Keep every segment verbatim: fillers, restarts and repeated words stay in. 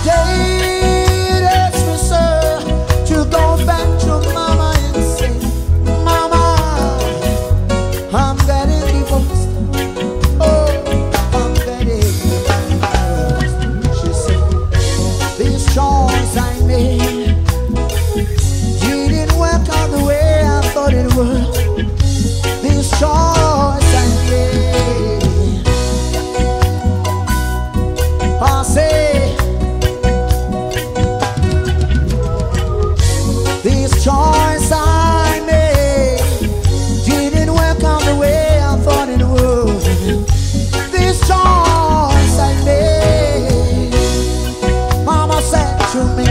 day that's me, sir, to go back to mama and say, Mama, I'm getting divorced. Oh, I'm getting divorced. She said, this choice I made didn't work out the way I thought it would. This choice I made, I say, this choice I made didn't work out the way I thought it would. This choice I made, Mama said to me,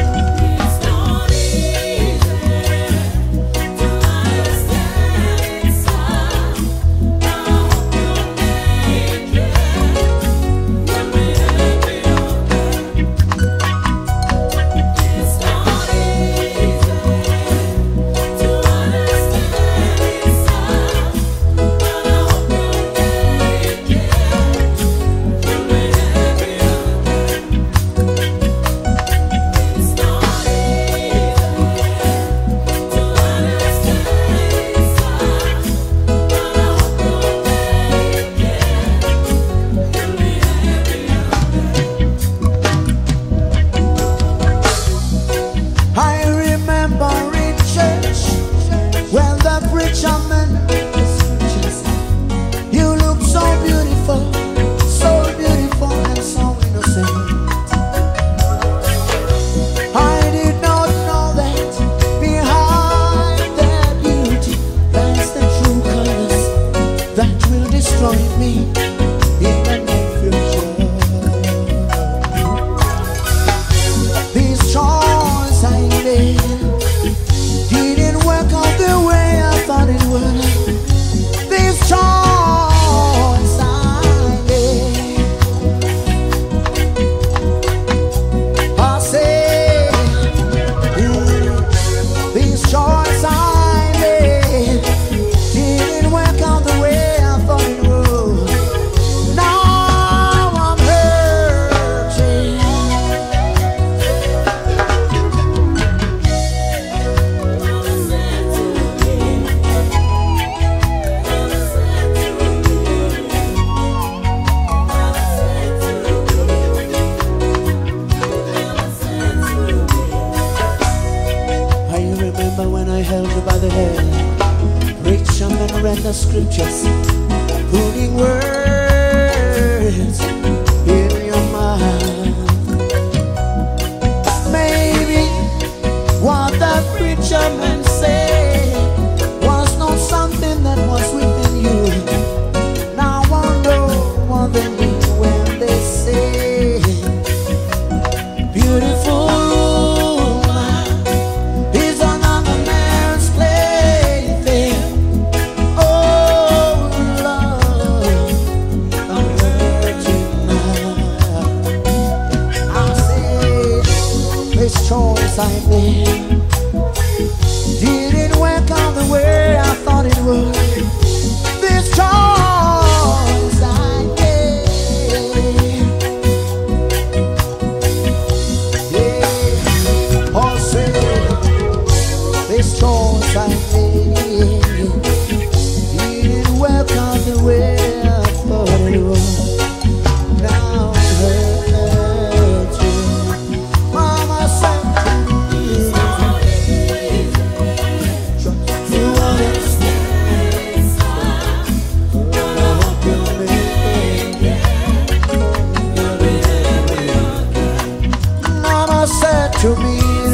the scriptures, putting words in your mouth. Maybe what the preacher man said was not something that was within you. Now I wonder what they mean when they say beautiful woman is another man's plaything. Choice I made didn't work out the way I thought it would. This choice I made, yeah, oh say, this choice I made didn't work out the way I thought it would. Now it hurts you. Mama said, to me